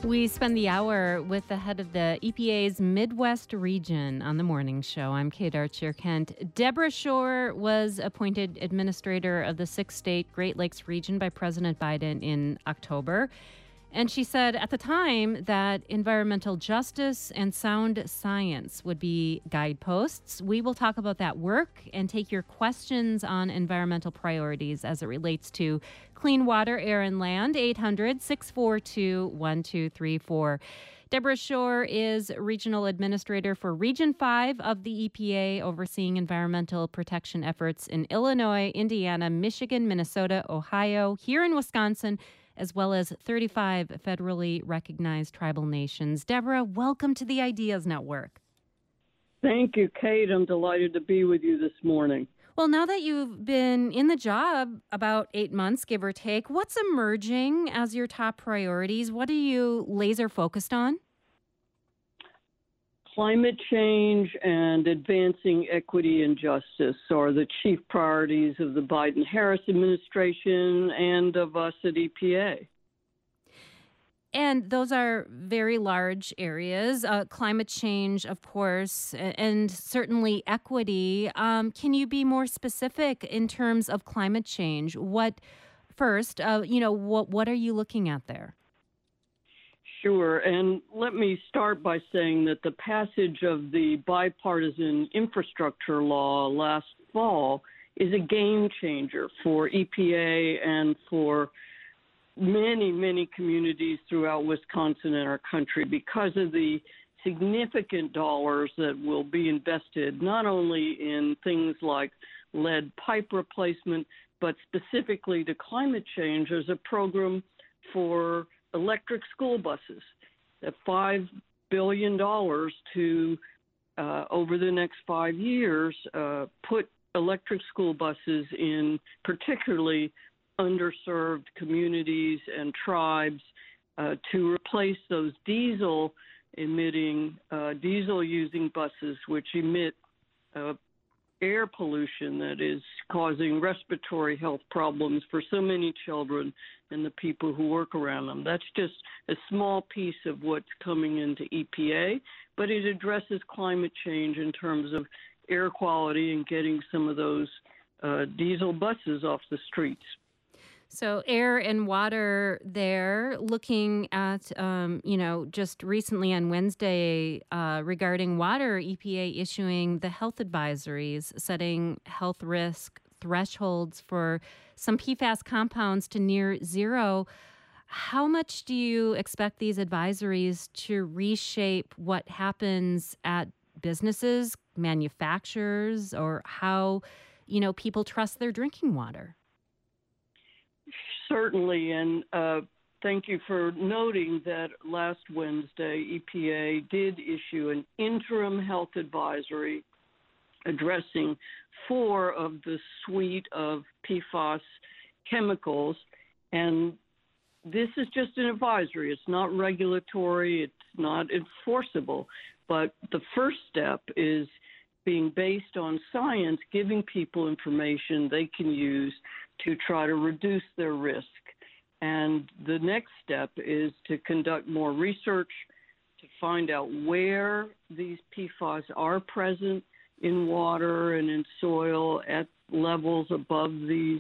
We spend the hour with the head of the EPA's Midwest region on the morning show. I'm Kate Archer-Kent. Deborah Shore was appointed administrator of the six-state Great Lakes region by President Biden in October. And she said at the time that environmental justice and sound science would be guideposts. We will talk about that work and take your questions on environmental priorities as it relates to clean water, air, and land. 800-642-1234. Deborah Shore is Regional Administrator for Region 5 of the EPA, overseeing environmental protection efforts in Illinois, Indiana, Michigan, Minnesota, Ohio, here in Wisconsin, as well as 35 federally recognized tribal nations. Deborah, welcome to the Ideas Network. Thank you, Kate. I'm delighted to be with you this morning. Well, now that you've been in the job about 8 months, give or take, what's emerging as your top priorities? What are you laser focused on? Climate change and advancing equity and justice are the chief priorities of the Biden-Harris administration and of us at EPA. And those are very large areas. Climate change, of course, and certainly equity. Can you be more specific in terms of climate change? What are you looking at there? Sure. And let me start by saying that the passage of the bipartisan infrastructure law last fall is a game changer for EPA and for many, many communities throughout Wisconsin and our country because of the significant dollars that will be invested not only in things like lead pipe replacement, but specifically to climate change. There's a program for electric school buses, at $5 billion to, over the next 5 years, put electric school buses in particularly underserved communities and tribes to replace those diesel-using buses, which emit air pollution that is causing respiratory health problems for so many children and the people who work around them. That's just a small piece of what's coming into EPA, but it addresses climate change in terms of air quality and getting some of those diesel buses off the streets. So air and water there, looking at, just recently on Wednesday regarding water, EPA issuing the health advisories, setting health risk thresholds for some PFAS compounds to near zero. How much do you expect these advisories to reshape what happens at businesses, manufacturers, or how, people trust their drinking water? Certainly, and thank you for noting that last Wednesday, EPA did issue an interim health advisory addressing 4 of the suite of PFAS chemicals, and this is just an advisory. It's not regulatory, it's not enforceable, but the first step is being based on science, giving people information they can use to try to reduce their risk. And the next step is to conduct more research to find out where these PFAS are present in water and in soil at levels above these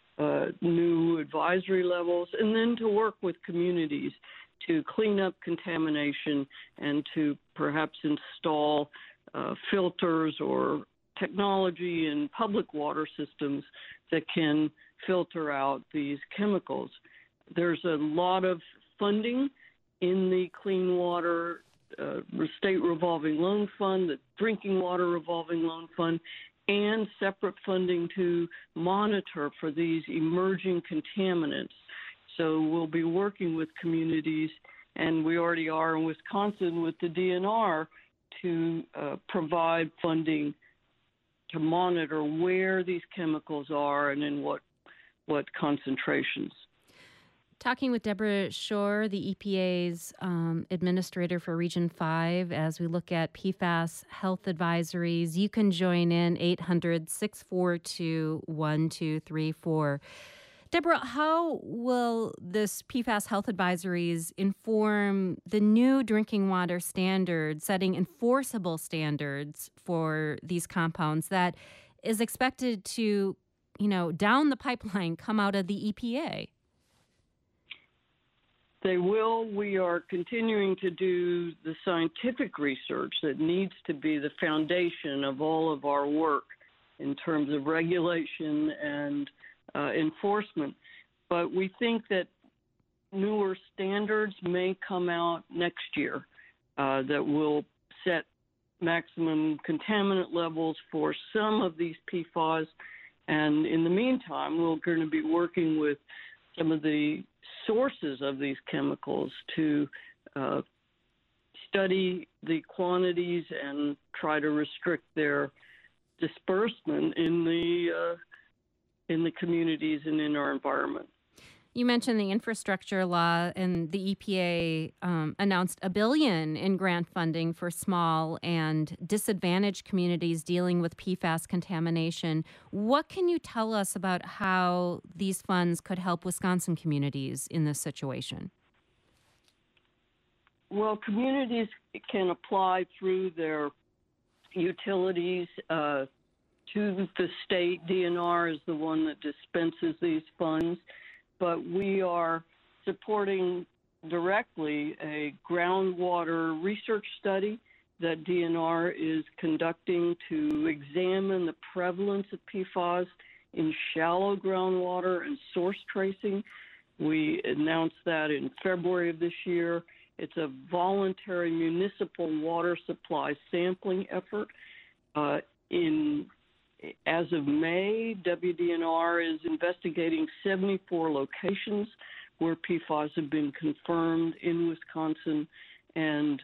new advisory levels, and then to work with communities to clean up contamination and to perhaps install filters or technology in public water systems that can filter out these chemicals. There's a lot of funding in the Clean Water State Revolving Loan Fund, the Drinking Water Revolving Loan Fund, and separate funding to monitor for these emerging contaminants. So we'll be working with communities, and we already are in Wisconsin with the DNR, to provide funding to monitor where these chemicals are and in what concentrations. Talking with Deborah Shore, the EPA's administrator for Region 5, as we look at PFAS health advisories. You can join in 800-642-1234. Deborah, how will this PFAS health advisories inform the new drinking water standards, setting enforceable standards for these compounds that is expected to, down the pipeline come out of the EPA? They will. We are continuing to do the scientific research that needs to be the foundation of all of our work in terms of regulation and enforcement. But we think that newer standards may come out next year that will set maximum contaminant levels for some of these PFAS. And in the meantime, we're going to be working with some of the sources of these chemicals to study the quantities and try to restrict their disbursement in the communities and in our environment. You mentioned the infrastructure law, and the EPA announced $1 billion in grant funding for small and disadvantaged communities dealing with PFAS contamination. What can you tell us about how these funds could help Wisconsin communities in this situation? Well, communities can apply through their utilities to the state. DNR is the one that dispenses these funds. But we are supporting directly a groundwater research study that DNR is conducting to examine the prevalence of PFAS in shallow groundwater and source tracing. We announced that in February of this year. It's a voluntary municipal water supply sampling effort. As of May, WDNR is investigating 74 locations where PFAS have been confirmed in Wisconsin, and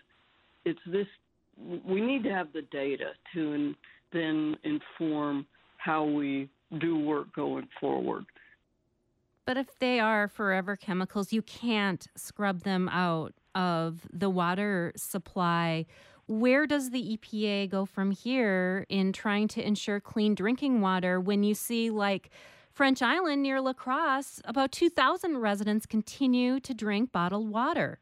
we need to have the data to then inform how we do work going forward. But if they are forever chemicals, you can't scrub them out of the water supply. Where does the EPA go from here in trying to ensure clean drinking water when you see, like French Island near La Crosse, about 2,000 residents continue to drink bottled water?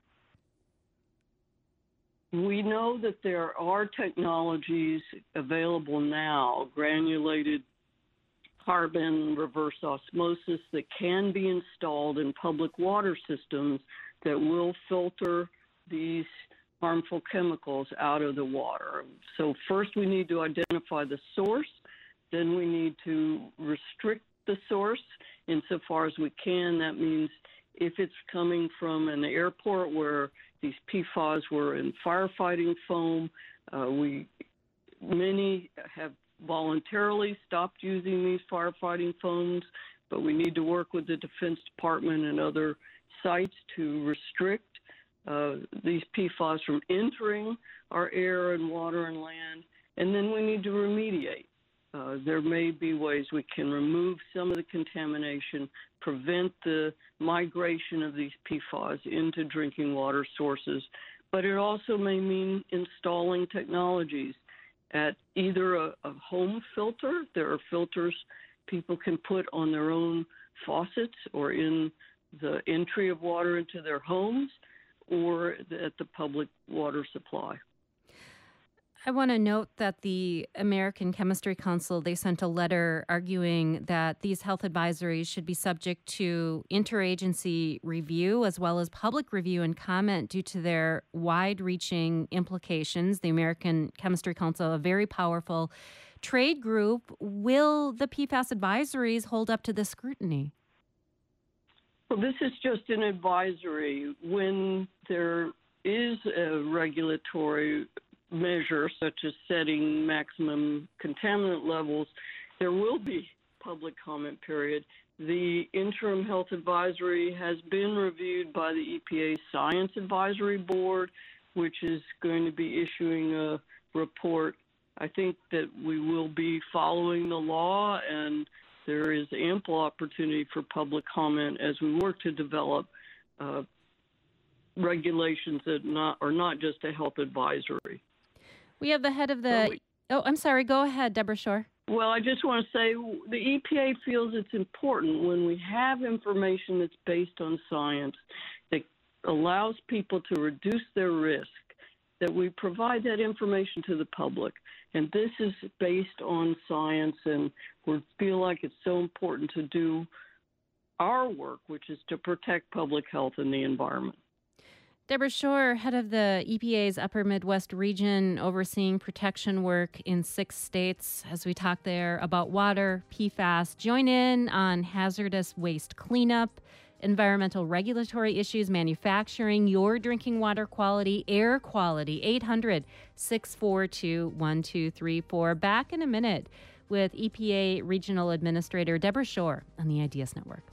We know that there are technologies available now, granulated carbon, reverse osmosis, that can be installed in public water systems that will filter these harmful chemicals out of the water. So first we need to identify the source, then we need to restrict the source insofar as we can. That means if it's coming from an airport where these PFAS were in firefighting foam, many have voluntarily stopped using these firefighting foams, but we need to work with the Defense Department and other sites to restrict these PFAS from entering our air and water and land, and then we need to remediate. There may be ways we can remove some of the contamination, prevent the migration of these PFAS into drinking water sources, but it also may mean installing technologies at either a home filter. There are filters people can put on their own faucets or in the entry of water into their homes, or at the public water supply. I want to note that the American Chemistry Council, they sent a letter arguing that these health advisories should be subject to interagency review as well as public review and comment due to their wide-reaching implications. The American Chemistry Council, a very powerful trade group. Will the PFAS advisories hold up to this scrutiny? Well, this is just an advisory. When there is a regulatory measure, such as setting maximum contaminant levels, there will be public comment period. The interim health advisory has been reviewed by the EPA Science Advisory Board, which is going to be issuing a report. I think that we will be following the law, and there is ample opportunity for public comment as we work to develop regulations that are not just a health advisory. We have the head of the... I'm sorry. Go ahead, Deborah Shore. Well, I just want to say the EPA feels it's important when we have information that's based on science that allows people to reduce their risk, that we provide that information to the public. And this is based on science, and we feel like it's so important to do our work, which is to protect public health and the environment. Deborah Shore, head of the EPA's Upper Midwest region, overseeing protection work in 6 states, as we talk there about water, PFAS. Join in on hazardous waste cleanup, environmental regulatory issues, manufacturing, your drinking water quality, air quality. 800-642-1234. Back in a minute with EPA Regional Administrator Deborah Shore on the Ideas Network.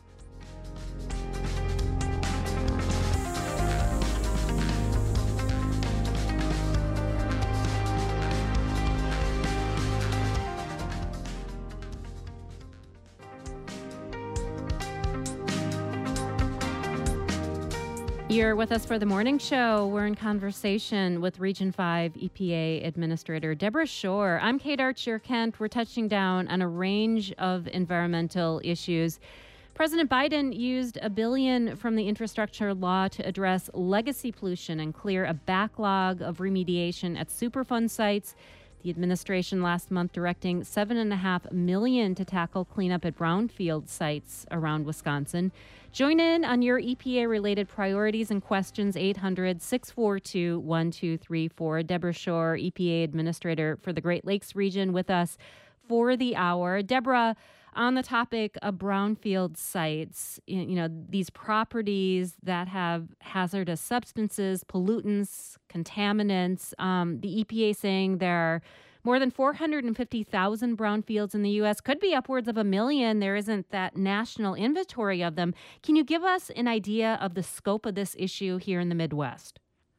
You're with us for the morning show. We're in conversation with Region 5 EPA Administrator Deborah Shore. I'm Kate Archer-Kent. We're touching down on a range of environmental issues. President Biden used $1 billion from the infrastructure law to address legacy pollution and clear a backlog of remediation at Superfund sites. The administration last month directing $7.5 million to tackle cleanup at brownfield sites around Wisconsin. Join in on your EPA-related priorities and questions, 800-642-1234. Deborah Shore, EPA Administrator for the Great Lakes region, with us for the hour. Deborah, on the topic of brownfield sites, these properties that have hazardous substances, pollutants, contaminants, the EPA saying there are more than 450,000 brownfields in the U.S., could be upwards of 1 million. There isn't that national inventory of them. Can you give us an idea of the scope of this issue here in the Midwest?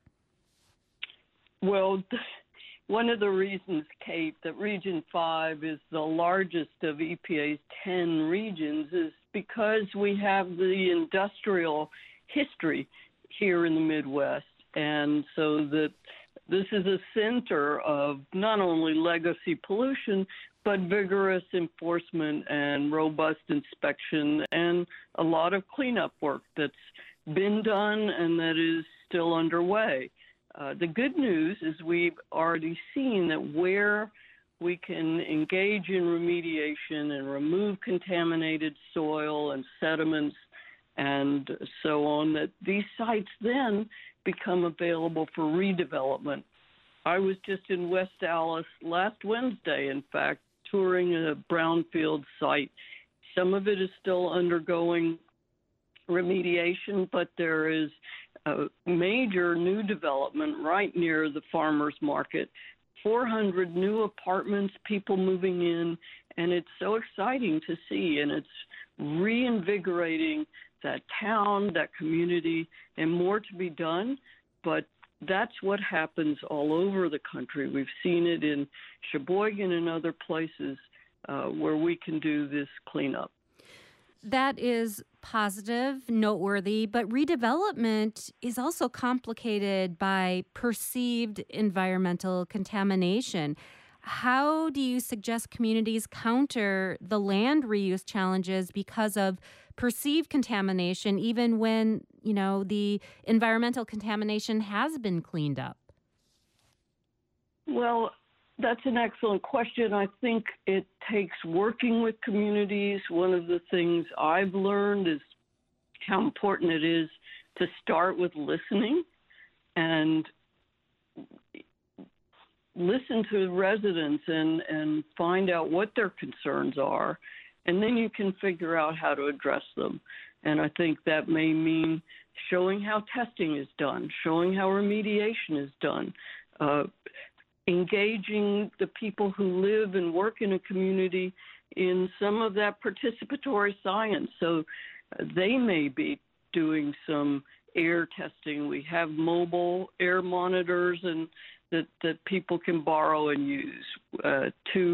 Well, one of the reasons, Kate, that Region 5 is the largest of EPA's 10 regions is because we have the industrial history here in the Midwest. And so that this is a center of not only legacy pollution, but vigorous enforcement and robust inspection and a lot of cleanup work that's been done and that is still underway. The good news is we've already seen that where we can engage in remediation and remove contaminated soil and sediments and so on, that these sites then become available for redevelopment. I was just in West Allis last Wednesday, in fact, touring a brownfield site. Some of it is still undergoing remediation, but there is a major new development right near the farmers market, 400 new apartments, people moving in, and it's so exciting to see, and it's reinvigorating that town, that community, and more to be done, but that's what happens all over the country. We've seen it in Sheboygan and other places where we can do this cleanup. That is positive, noteworthy, but redevelopment is also complicated by perceived environmental contamination. How do you suggest communities counter the land reuse challenges because of perceived contamination, even when, the environmental contamination has been cleaned up? Well, that's an excellent question. I think it takes working with communities. One of the things I've learned is how important it is to start with listening and listen to residents and find out what their concerns are, and then you can figure out how to address them. And I think that may mean showing how testing is done, showing how remediation is done, engaging the people who live and work in a community in some of that participatory science. So they may be doing some air testing. We have mobile air monitors and that people can borrow and use to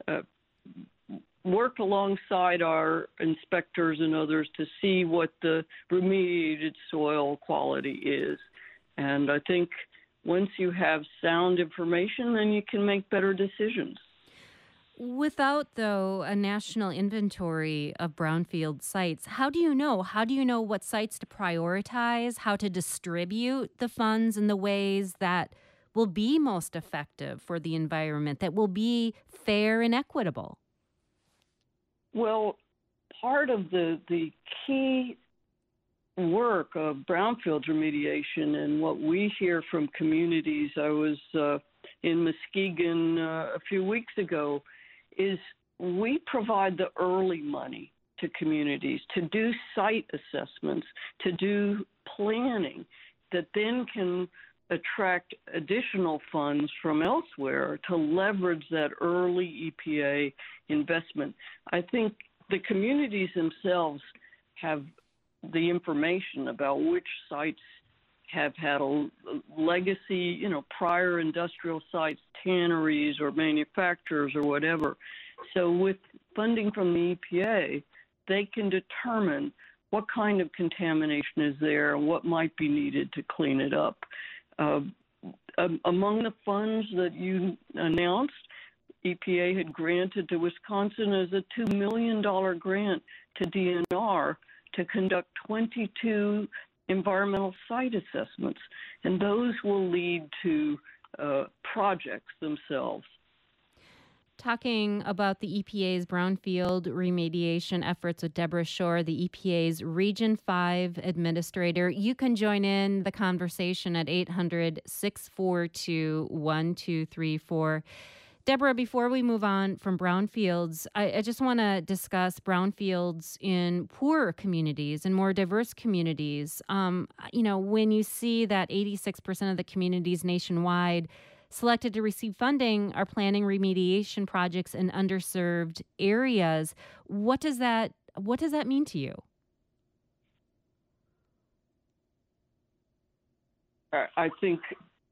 work alongside our inspectors and others to see what the remediated soil quality is. And I think once you have sound information, then you can make better decisions. Without, though, a national inventory of brownfield sites, how do you know? How do you know what sites to prioritize, how to distribute the funds in the ways that will be most effective for the environment, that will be fair and equitable? Well, part of the key work of brownfield remediation and what we hear from communities, I was in Muskegon a few weeks ago, is we provide the early money to communities to do site assessments, to do planning that then can attract additional funds from elsewhere to leverage that early EPA investment. I think the communities themselves have the information about which sites have had a legacy, prior industrial sites, tanneries or manufacturers or whatever. So with funding from the EPA, they can determine what kind of contamination is there and what might be needed to clean it up. Among the funds that you announced, EPA had granted to Wisconsin as a $2 million grant to DNR to conduct 22 environmental site assessments, and those will lead to projects themselves. Talking about the EPA's brownfield remediation efforts with Deborah Shore, the EPA's Region 5 administrator. You can join in the conversation at 800-642-1234. Deborah, before we move on from brownfields, I just want to discuss brownfields in poorer communities and more diverse communities. When you see that 86% of the communities nationwide selected to receive funding are planning remediation projects in underserved areas, what does that mean to you? I think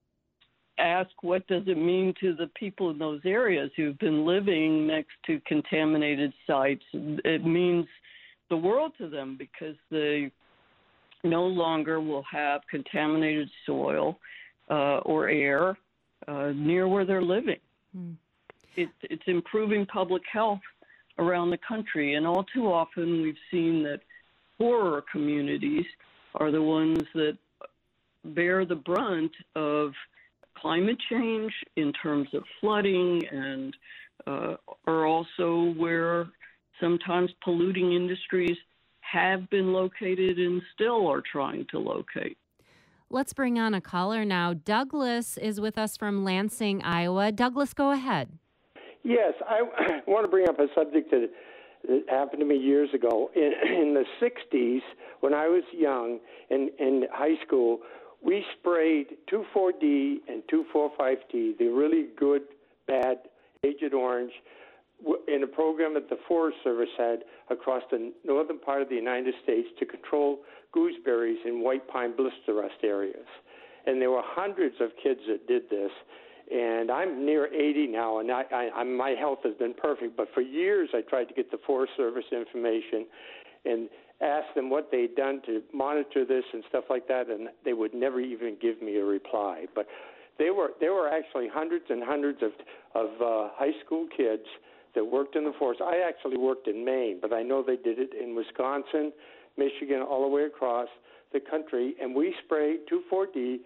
ask what does it mean to the people in those areas who've been living next to contaminated sites. It means the world to them because they no longer will have contaminated soil or air near where they're living. It's improving public health around the country, and all too often we've seen that poorer communities are the ones that bear the brunt of climate change in terms of flooding, and are also where sometimes polluting industries have been located and still are trying to locate. Let's bring on a caller now. Douglas is with us from Lansing, Iowa. Douglas, go ahead. Yes, I want to bring up a subject that happened to me years ago. In the 60s, when I was young in high school, we sprayed 2,4-D and 2,4,5-T, the really good, bad Agent Orange, in a program that the Forest Service had across the northern part of the United States to control gooseberries in white pine blister rust areas. And there were hundreds of kids that did this. And I'm near 80 now, and my health has been perfect. But for years, I tried to get the Forest Service information and asked them what they'd done to monitor this and stuff like that, and they would never even give me a reply. But there were actually hundreds and hundreds of high school kids that worked in the forest. I actually worked in Maine, but I know they did it in Wisconsin, Michigan, all the way across the country, and we sprayed 2,4-D,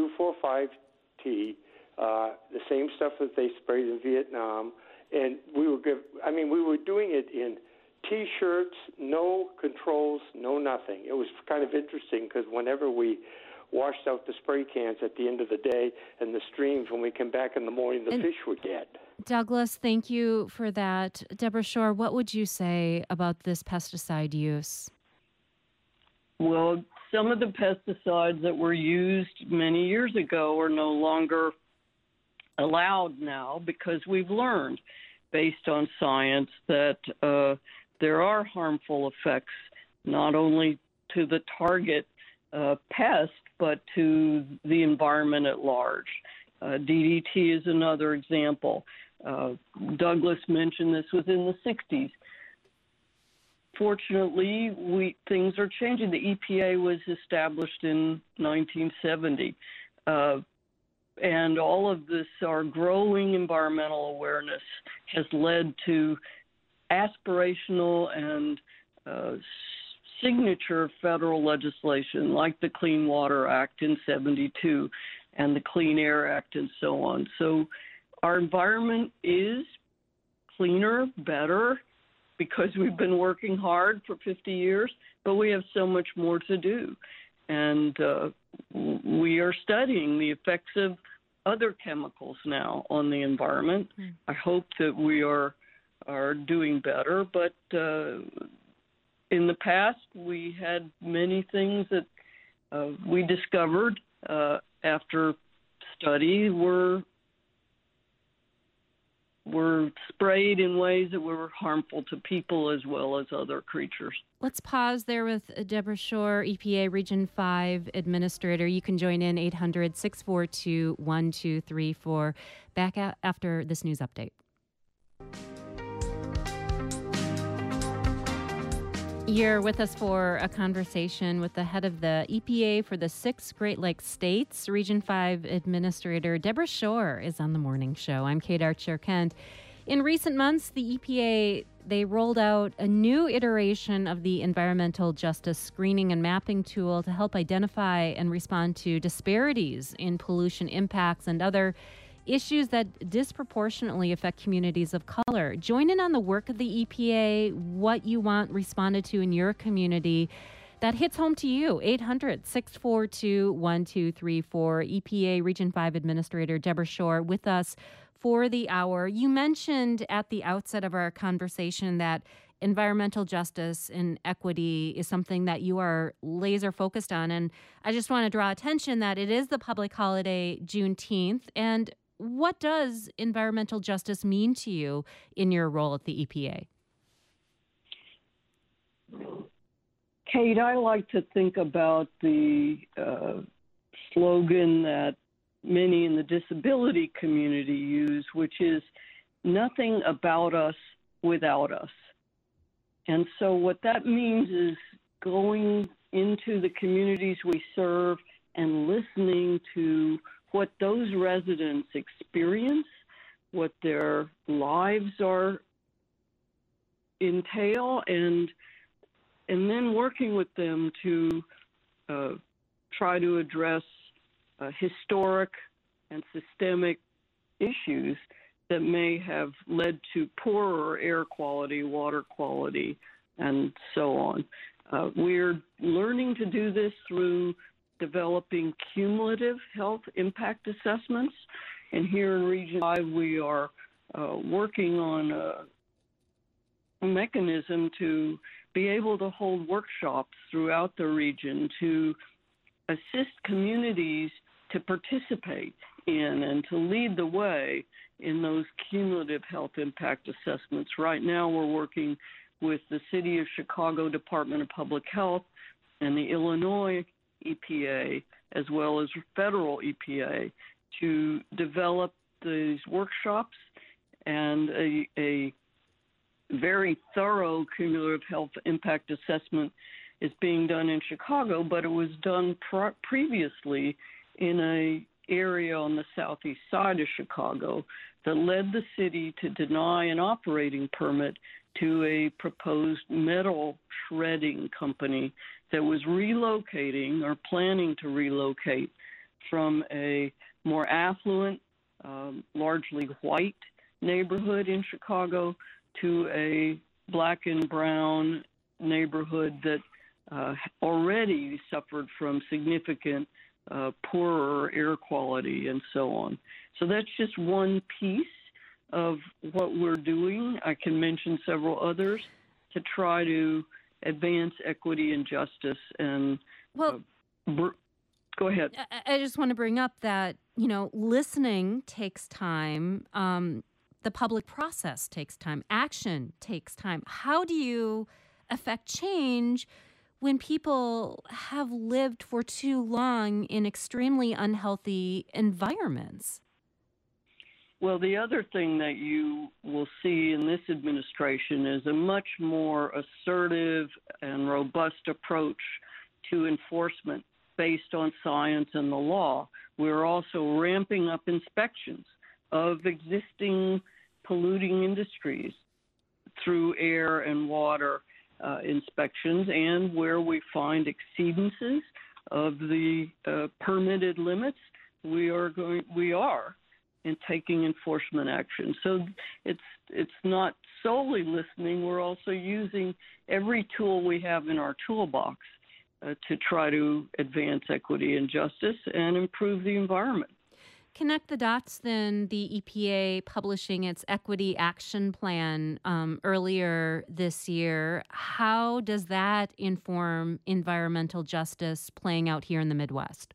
2,4,5-T, the same stuff that they sprayed in Vietnam, and we were doing it in T-shirts, no controls, no nothing. It was kind of interesting because whenever we washed out the spray cans at the end of the day and the streams, when we came back in the morning, the fish were dead. Douglas, thank you for that. Deborah Shore, what would you say about this pesticide use? Well, some of the pesticides that were used many years ago are no longer allowed now because we've learned, based on science, that there are harmful effects not only to the target pest, but to the environment at large. DDT is another example. Douglas mentioned this was in the 60s. Fortunately, things are changing. The EPA was established in 1970. and all of this, our growing environmental awareness has led to aspirational and signature federal legislation like the Clean Water Act in '72 and the Clean Air Act and so on. So our environment is cleaner, better, because we've been working hard for 50 years, but we have so much more to do. And we are studying the effects of other chemicals now on the environment. I hope that we are doing better, but in the past, we had many things that we discovered after study were sprayed in ways that were harmful to people as well as other creatures. Let's pause there with Deborah Shore, EPA Region 5 Administrator. You can join in 800-642-1234. Back after this news update. You're with us for a conversation with the head of the EPA for the 6 Great Lakes states. Region 5 Administrator Deborah Shore is on the morning show. I'm Kate Archer-Kent. In recent months, the EPA, they rolled out a new iteration of the environmental justice screening and mapping tool to help identify and respond to disparities in pollution impacts and other issues that disproportionately affect communities of color. Join in on the work of the EPA, what you want responded to in your community. That hits home to you. 800-642-1234. EPA Region 5 Administrator Deborah Shore with us for the hour. You mentioned at the outset of our conversation that environmental justice and equity is something that you are laser focused on. And I just want to draw attention that it is the public holiday Juneteenth. And what does environmental justice mean to you in your role at the EPA? Kate, I like to think about the slogan that many in the disability community use, which is nothing about us without us. And so what that means is going into the communities we serve and listening to what those residents experience, what their lives entail, and then working with them to try to address historic and systemic issues that may have led to poorer air quality, water quality, and so on. We're learning to do this through developing cumulative health impact assessments. And here in Region 5, we are working on a mechanism to be able to hold workshops throughout the region to assist communities to participate in and to lead the way in those cumulative health impact assessments. Right now, we're working with the City of Chicago Department of Public Health and the Illinois EPA, as well as federal EPA, to develop these workshops, and a very thorough cumulative health impact assessment is being done in Chicago, but it was done previously in an area on the southeast side of Chicago that led the city to deny an operating permit to a proposed metal shredding company that was relocating or planning to relocate from a more affluent, largely white neighborhood in Chicago to a black and brown neighborhood that already suffered from significant poorer air quality and so on. So that's just one piece of what we're doing. I can mention several others to try to advance equity and justice. And well, go ahead. I just want to bring up that, listening takes time. The public process takes time. Action takes time. How do you affect change when people have lived for too long in extremely unhealthy environments? Well, the other thing that you will see in this administration is a much more assertive and robust approach to enforcement, based on science and the law. We're also ramping up inspections of existing polluting industries through air and water inspections, and where we find exceedances of the permitted limits, we are in taking enforcement action. So it's not solely listening. We're also using every tool we have in our toolbox to try to advance equity and justice and improve the environment. Connect the dots then, the EPA publishing its Equity Action Plan earlier this year. How does that inform environmental justice playing out here in the Midwest?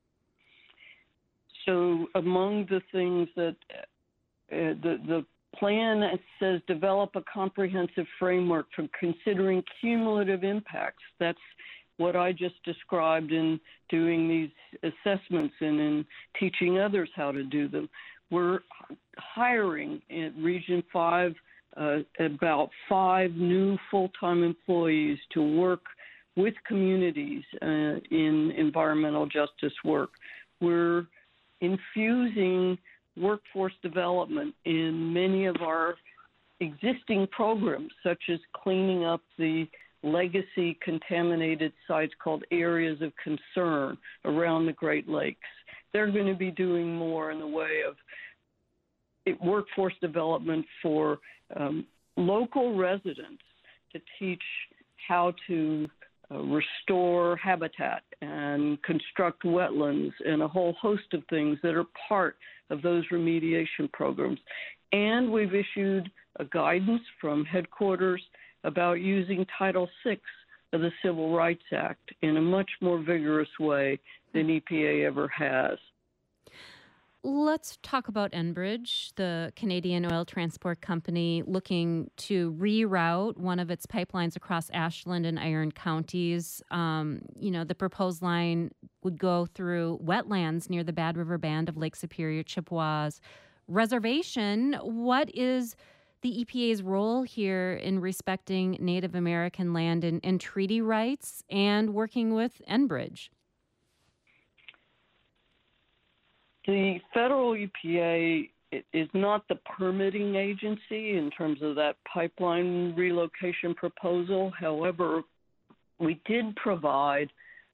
So among the things that the plan says, develop a comprehensive framework for considering cumulative impacts. That's what I just described in doing these assessments and in teaching others how to do them. We're hiring in Region 5 about 5 new full-time employees to work with communities in environmental justice work. We're infusing workforce development in many of our existing programs, such as cleaning up the legacy contaminated sites called areas of concern around the Great Lakes. They're going to be doing more in the way of workforce development for local residents to teach how to restore habitat and construct wetlands and a whole host of things that are part of those remediation programs. And we've issued a guidance from headquarters about using Title VI of the Civil Rights Act in a much more vigorous way than EPA ever has. Let's talk about Enbridge, the Canadian oil transport company looking to reroute one of its pipelines across Ashland and Iron counties. The proposed line would go through wetlands near the Bad River Band of Lake Superior Chippewas Reservation. What is the EPA's role here in respecting Native American land and treaty rights and working with Enbridge? The federal EPA is not the permitting agency in terms of that pipeline relocation proposal. However, we did provide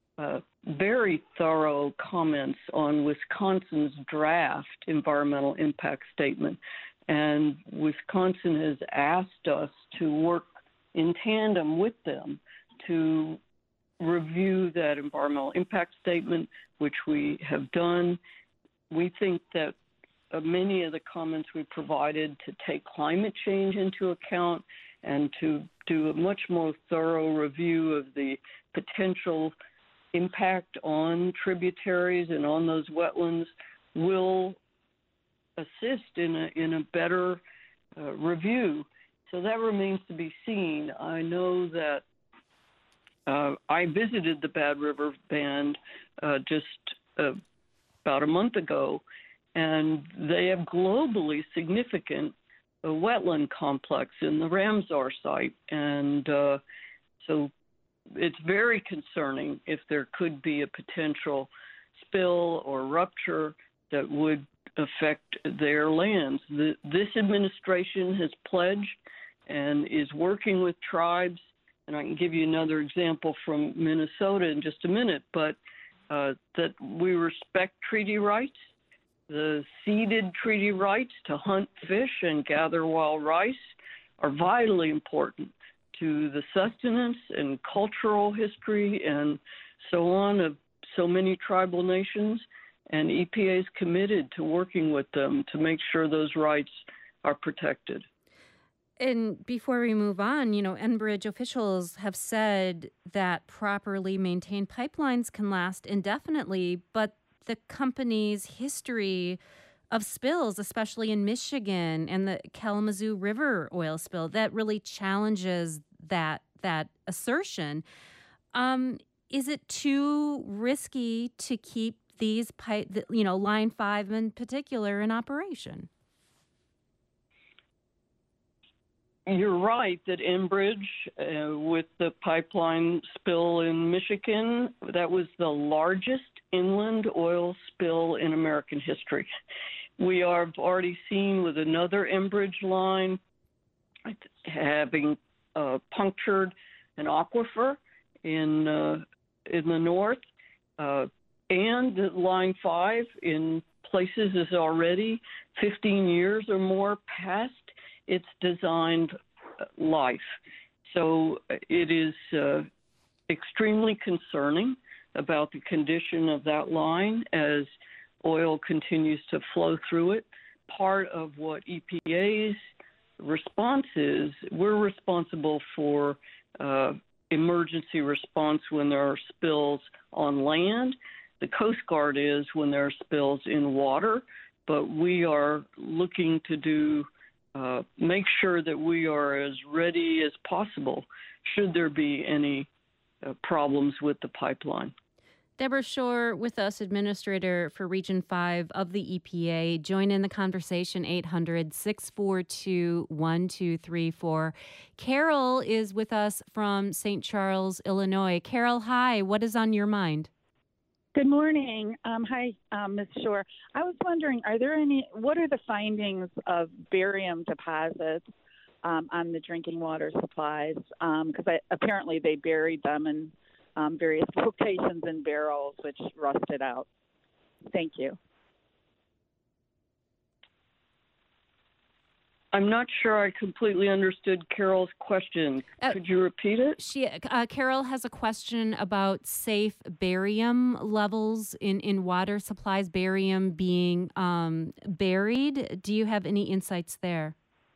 very thorough comments on Wisconsin's draft environmental impact statement. And Wisconsin has asked us to work in tandem with them to review that environmental impact statement, which we have done. We think that many of the comments we provided to take climate change into account and to do a much more thorough review of the potential impact on tributaries and on those wetlands will assist in a better review. So that remains to be seen. I know that I visited the Bad River Band just about a month ago, and they have globally significant wetland complex in the Ramsar site. And so it's very concerning if there could be a potential spill or rupture that would affect their lands. This administration has pledged and is working with tribes, and I can give you another example from Minnesota in just a minute, but that we respect treaty rights. The ceded treaty rights to hunt fish and gather wild rice are vitally important to the sustenance and cultural history and so on of so many tribal nations. And EPA is committed to working with them to make sure those rights are protected. And before we move on, Enbridge officials have said that properly maintained pipelines can last indefinitely, but the company's history of spills, especially in Michigan and the Kalamazoo River oil spill, that really challenges that assertion. Is it too risky to keep these Line 5 in particular in operation? You're right that Enbridge, with the pipeline spill in Michigan, that was the largest inland oil spill in American history. We have already seen with another Enbridge line having punctured an aquifer in the north, and Line 5 in places is already 15 years or more past its designed life. So it is extremely concerning about the condition of that line as oil continues to flow through it. Part of what EPA's response is, we're responsible for emergency response when there are spills on land. The Coast Guard is when there are spills in water, but we are looking to make sure that we are as ready as possible should there be any problems with the pipeline. Deborah Shore with us, Administrator for Region 5 of the EPA. Join in the conversation, 800-642-1234. Carol is with us from St. Charles, Illinois. Carol, hi. What is on your mind? Good morning. Hi, Ms. Shore. I was wondering, what are the findings of barium deposits on the drinking water supplies? Because apparently they buried them in various locations in barrels, which rusted out. Thank you. I'm not sure I completely understood Carol's question. Could you repeat it? Carol has a question about safe barium levels in water supplies, barium being buried. Do you have any insights there?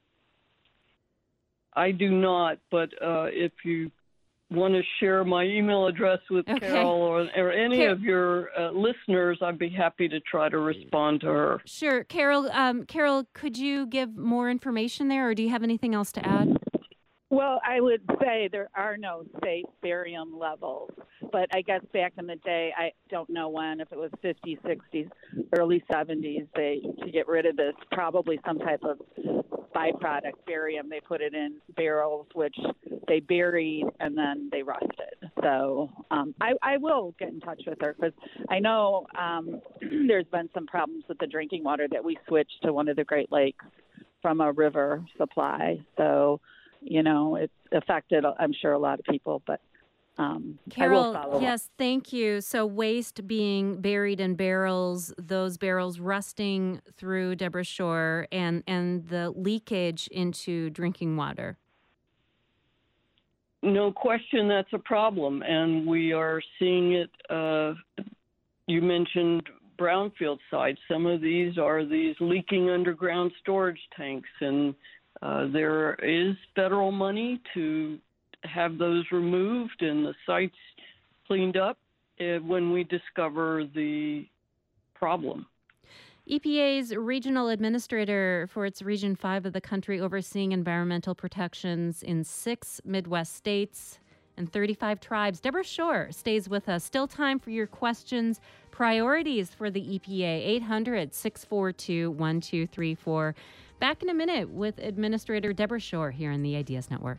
I do not, but if you want to share my email address with Carol or any of your listeners, I'd be happy to try to respond to her. Sure. Carol, could you give more information there, or do you have anything else to add? Well, I would say there are no safe barium levels, but I guess back in the day, I don't know when, if it was 50s, 60s, early 70s, to get rid of this, probably some type of byproduct barium, they put it in barrels, which they buried and then they rusted. So I will get in touch with her because I know there's been some problems with the drinking water that we switched to one of the Great Lakes from a river supply. So, it's affected, I'm sure, a lot of people, but Carol, yes, thank you. So waste being buried in barrels, those barrels rusting through Deborah Shore, and the leakage into drinking water. No question that's a problem, and we are seeing it. You mentioned brownfield sites. Some of these are these leaking underground storage tanks, and there is federal money to have those removed and the sites cleaned up when we discover the problem. EPA's regional administrator for its Region 5 of the country, overseeing environmental protections in 6 Midwest states and 35 tribes. Deborah Shore stays with us. Still time for your questions. Priorities for the EPA, 800-642-1234. Back in a minute with Administrator Deborah Shore here on the Ideas Network.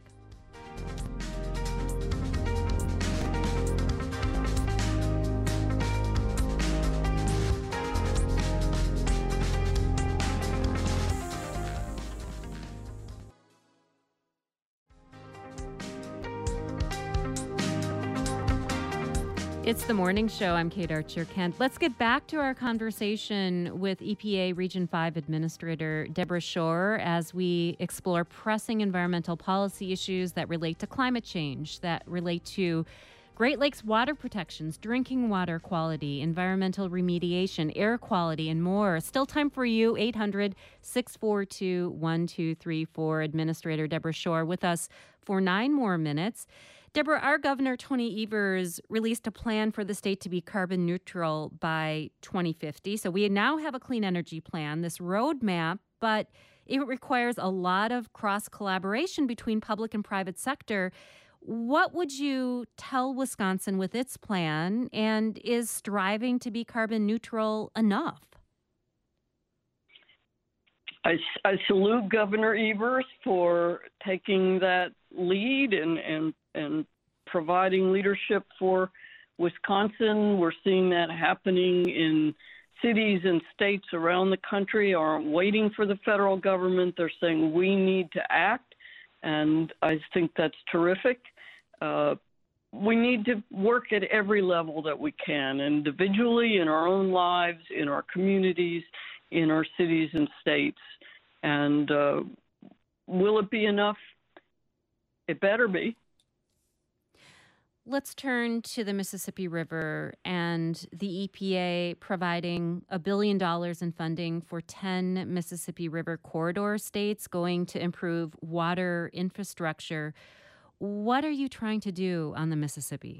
It's the morning show. I'm Kate Archer-Kent. Let's get back to our conversation with EPA Region 5 Administrator Deborah Shore as we explore pressing environmental policy issues that relate to climate change, that relate to Great Lakes water protections, drinking water quality, environmental remediation, air quality, and more. Still time for you, 800-642-1234. Administrator Deborah Shore with us for 9 more minutes. Deborah, our Governor, Tony Evers, released a plan for the state to be carbon neutral by 2050. So we now have a clean energy plan, this roadmap, but it requires a lot of cross-collaboration between public and private sector. What would you tell Wisconsin with its plan, and is striving to be carbon neutral enough? I salute Governor Evers for taking that lead and providing leadership for Wisconsin. We're seeing that happening in cities and states around the country aren't waiting for the federal government. They're saying we need to act, and I think that's terrific. We need to work at every level that we can, individually, in our own lives, in our communities, in our cities and states. And will it be enough? It better be. Let's turn to the Mississippi River and the EPA providing $1 billion in funding for 10 Mississippi River corridor states going to improve water infrastructure. What are you trying to do on the Mississippi?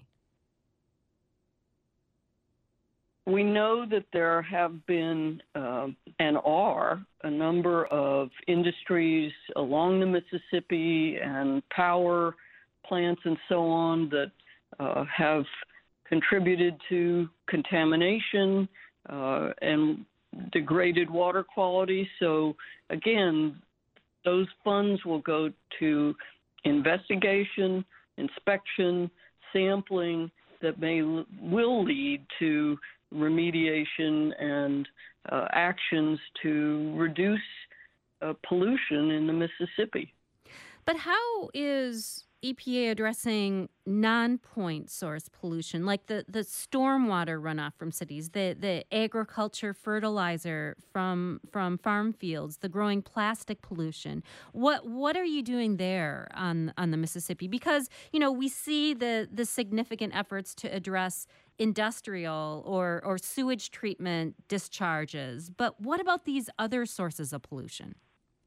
We know that there have been and are a number of industries along the Mississippi and power plants and so on that have contributed to contamination and degraded water quality. So again, those funds will go to investigation, inspection, sampling that will lead to remediation and actions to reduce pollution in the Mississippi. But how is EPA addressing non-point source pollution, like the stormwater runoff from cities, the agriculture fertilizer from farm fields, the growing plastic pollution? What are you doing there on the Mississippi? Because, we see the significant efforts to address industrial or sewage treatment discharges. But what about these other sources of pollution?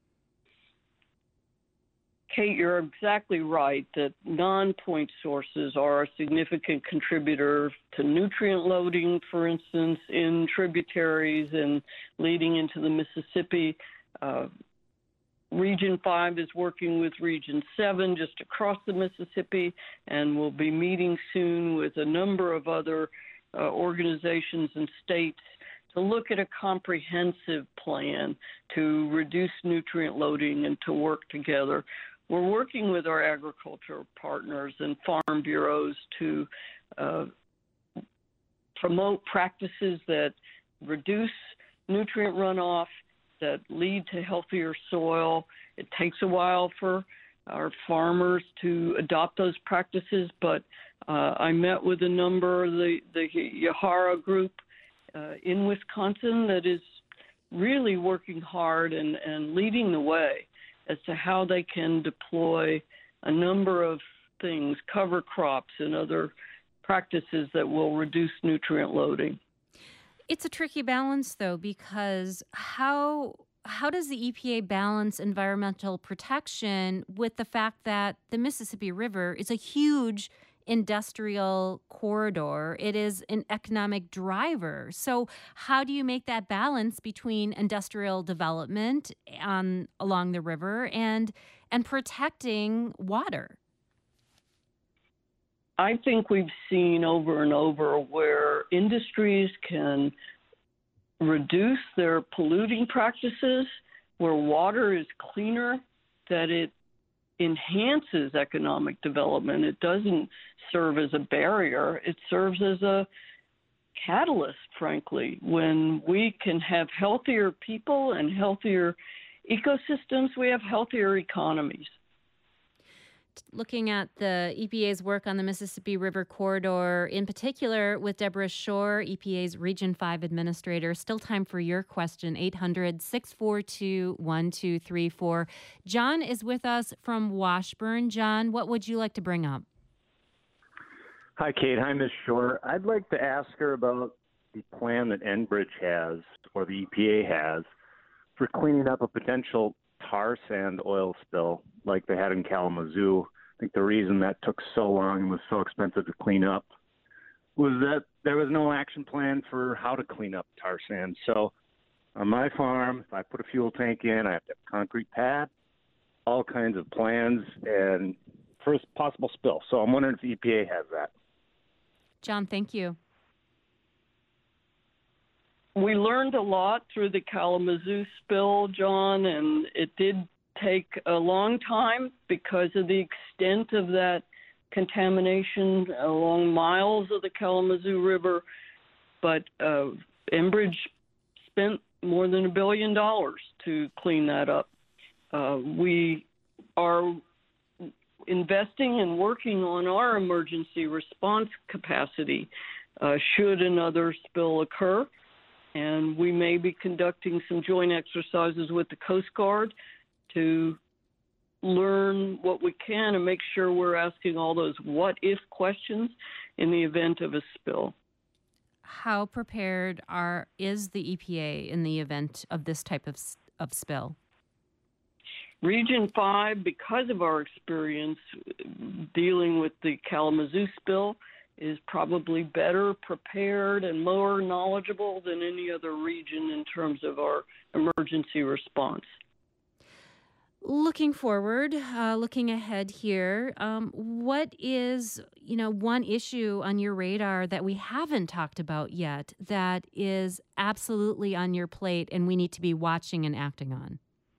Kate, you're exactly right that non-point sources are a significant contributor to nutrient loading, for instance, in tributaries and leading into the Mississippi. Region 5 is working with Region 7 just across the Mississippi, and we'll be meeting soon with a number of other organizations and states to look at a comprehensive plan to reduce nutrient loading and to work together. We're working with our agricultural partners and farm bureaus to promote practices that reduce nutrient runoff, that lead to healthier soil. It takes a while for our farmers to adopt those practices, but I met with a number of the Yahara group in Wisconsin that is really working hard and leading the way as to how they can deploy a number of things, cover crops and other practices that will reduce nutrient loading. It's a tricky balance, though, because how does the EPA balance environmental protection with the fact that the Mississippi River is a huge industrial corridor? It is an economic driver. So how do you make that balance between industrial development along the river and protecting water? I think we've seen over and over where industries can reduce their polluting practices, where water is cleaner, that it enhances economic development. It doesn't serve as a barrier. It serves as a catalyst, frankly. When we can have healthier people and healthier ecosystems, we have healthier economies. Looking at the EPA's work on the Mississippi River corridor, in particular with Deborah Shore, EPA's Region 5 administrator. Still time for your question, 800-642-1234. John is with us from Washburn. John, what would you like to bring up? Hi, Kate. Hi, Ms. Shore. I'd like to ask her about the plan that Enbridge has, or the EPA has, for cleaning up a potential tar sand oil spill like they had in Kalamazoo. I think the reason that took so long and was so expensive to clean up was that there was no action plan for how to clean up tar sand. So on my farm, if I put a fuel tank in, I have to have a concrete pad, all kinds of plans, and first possible spill. So I'm wondering if the EPA has that. John, thank you. we learned a lot through the Kalamazoo spill, John, and it did take a long time because of the extent of that contamination along miles of the Kalamazoo River. But Enbridge spent more than $1 billion to clean that up. We are investing and working on our emergency response capacity should another spill occur. And we may be conducting some joint exercises with the Coast Guard to learn what we can and make sure we're asking all those what-if questions in the event of a spill. How prepared is the EPA in the event of this type of spill? Region 5, because of our experience dealing with the Kalamazoo spill, is probably better prepared and more knowledgeable than any other region in terms of our emergency response. Looking forward, looking ahead here, what is, one issue on your radar that we haven't talked about yet that is absolutely on your plate and we need to be watching and acting on?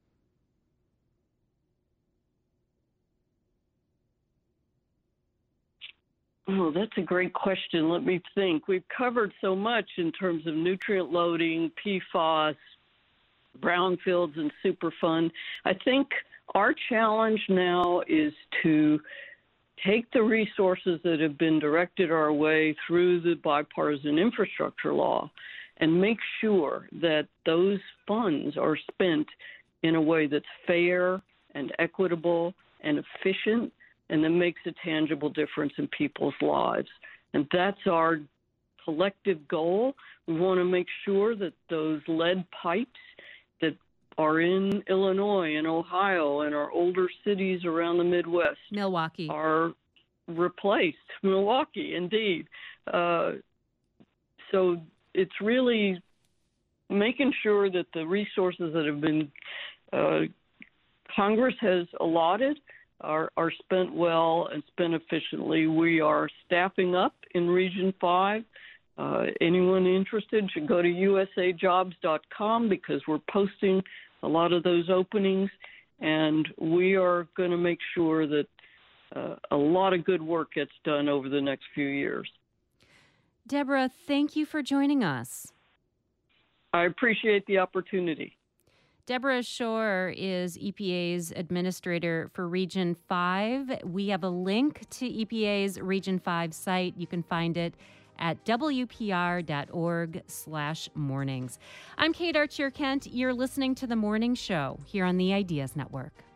Oh, that's a great question. Let me think. We've covered so much in terms of nutrient loading, PFAS, brownfields, and Superfund. I think our challenge now is to take the resources that have been directed our way through the bipartisan infrastructure law and make sure that those funds are spent in a way that's fair and equitable and efficient, and that makes a tangible difference in people's lives. And that's our collective goal. We want to make sure that those lead pipes that are in Illinois and Ohio and our older cities around the Midwest Milwaukee are replaced. Milwaukee, indeed. So it's really making sure that the resources that have been Congress has allotted are spent well and spent efficiently. We are staffing up in Region 5. Anyone interested should go to usajobs.com because we're posting a lot of those openings, and we are going to make sure that a lot of good work gets done over the next few years. Deborah, thank you for joining us. I appreciate the opportunity. Deborah Shore is EPA's administrator for Region 5. We have a link to EPA's Region 5 site. You can find it at wpr.org/mornings. I'm Kate Archer-Kent. You're listening to The Morning Show here on the Ideas Network.